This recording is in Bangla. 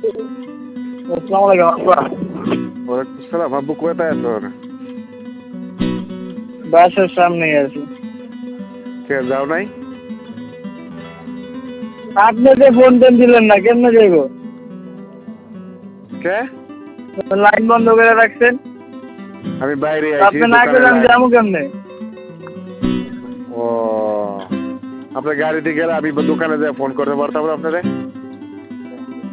আসসালামু আলাইকুম আব্বা। ওয়ালাইকুম আসসালাম। আব্বু কোথায় আছো? বাসার সামনেই আছি। কে যাও নাই? আপনি যে ফোন টোন দিলেন না, কেমনে যাইব? কে? লাইন বন্ধ করে রাখছেন। আমি বাইরে আছি, আপনি না দোকানে করলে আমি লাইন। যাবো কেমনে? ও, আপনার গাড়িতে গেলে আমি দোকানে যাই ফোন করতে পারতাম না আপনারে?